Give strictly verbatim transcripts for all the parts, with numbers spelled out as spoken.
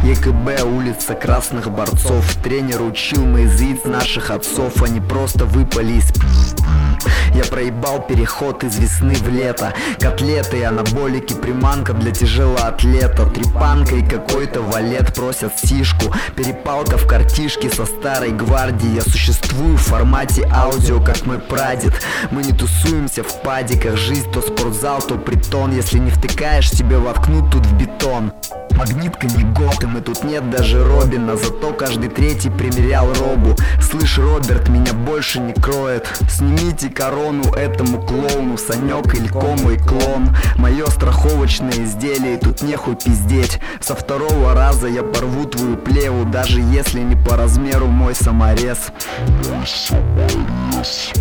ЕКБ, улица красных борцов. Тренер учил моих яиц наших отцов. Они просто выпали из пи***. Я проебал переход из весны в лето. Котлеты, анаболики, приманка для тяжелоатлета. Трепанка и какой-то валет просят сишку. Перепалка в картишке со старой гвардией. Я существую в формате аудио, как мой прадед. Мы не тусуемся в падиках. Жизнь то спортзал, то притон. Если не втыкаешь, тебе воткнут тут в бетон. Магнитка не Готэм, и тут нет даже Робина. Зато каждый третий примерял робу. Слышь, Роберт, меня больше не кроет. Снимите корону этому клоуну. Санек Илько мой клон. Мое страховочное изделие, тут нехуй пиздеть. Со второго раза я порву твою плеву, даже если не по размеру мой саморез. Мой саморез.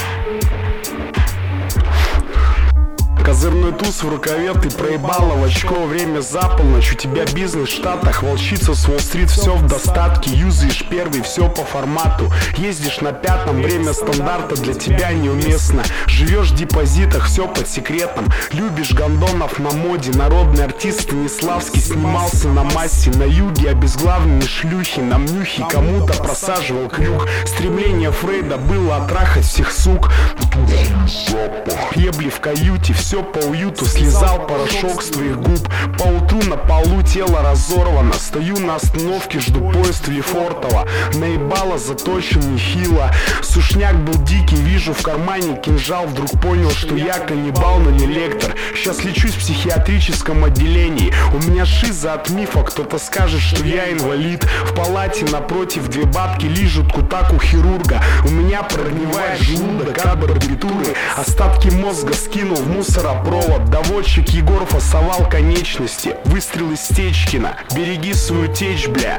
Козырной туз в рукаве, ты проебала в очко. Время за полночь, у тебя бизнес в Штатах. Волчица с Уолл-стрит, все в достатке. Юзаешь первый, все по формату. Ездишь на пятом, время стандарта для тебя неуместно. Живешь в депозитах, все под секретом. Любишь гондонов на моде. Народный артист Станиславский снимался на массе. На юге обезглавленные шлюхи. На мнюхе кому-то просаживал крюк. Стремление Фрейда было оттрахать всех сук. Ебли в каюте, все по уюту. Слезал порошок с твоих губ. По утру на полу тело разорвано. Стою на остановке, жду поезд в Лефортово. Наебало заточен нехило. Сушняк был дикий, вижу в кармане кинжал. Вдруг понял, что я каннибал, но не лектор. Сейчас лечусь в психиатрическом отделении. У меня шиза от мифа, кто-то скажет, что я инвалид. В палате напротив две бабки лижут кутак у хирурга. У меня прогнивает желудок от барбитуры. Остатки мозга скинул в мусоропровод. Доводчик Егор фасовал конечности. Выстрел из Стечкина. Береги свою течь, бля.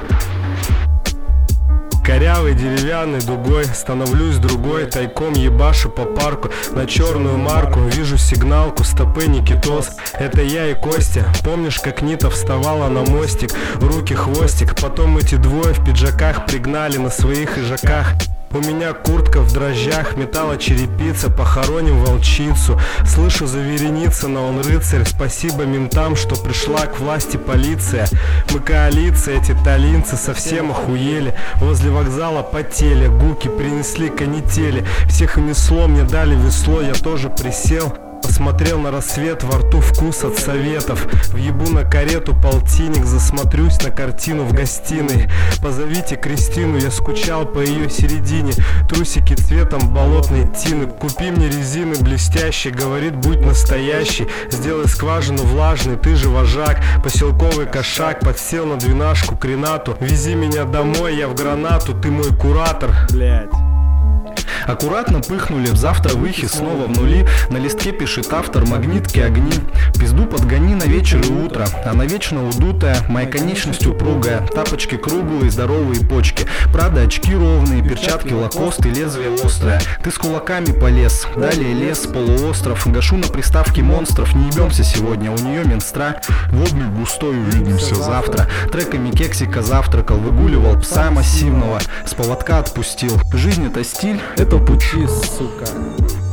Корявой деревянной дугой становлюсь другой. Тайком ебашу по парку на черную марку. Вижу сигналку, стопы Никитос. Это я и Костя. Помнишь, как Нита вставала на мостик? Руки хвостик. Потом эти двое в пиджаках пригнали на своих ижаках. У меня куртка в дрожжах, металлочерепица, похороним волчицу. Слышу за Вереницына, он рыцарь. Спасибо ментам, что пришла к власти полиция. Мы коалиция, эти талинцы совсем охуели. Возле вокзала потели, гуки принесли канители. Всех унесло, мне дали весло, я тоже присел. Посмотрел на рассвет, во рту вкус от советов. Въебу на карету полтинник, засмотрюсь на картину в гостиной. Позовите Кристину, я скучал по ее середине. Трусики цветом болотной тины. Купи мне резины блестящие, говорит, будь настоящий. Сделай скважину влажной, ты же вожак. Поселковый кошак, подсел на двенашку к Ренату. Вези меня домой, я в гранату, ты мой куратор. Блять. Аккуратно пыхнули, в завтра выхи снова в нули. На листке пишет автор, магнитки огни. Пизду подгони на вечер и утро. Она вечно удутая, моя конечность упругая. Тапочки круглые, здоровые почки. Правда, очки ровные, перчатки лакосты, лезвие острое. Ты с кулаками полез, далее лес, полуостров. Гашу на приставке монстров, не ебемся сегодня, у нее менстра. Водный густой, увидимся завтра. Треками кексика завтракал, выгуливал пса массивного. С поводка отпустил. Жизнь это стиль, это пути, сука.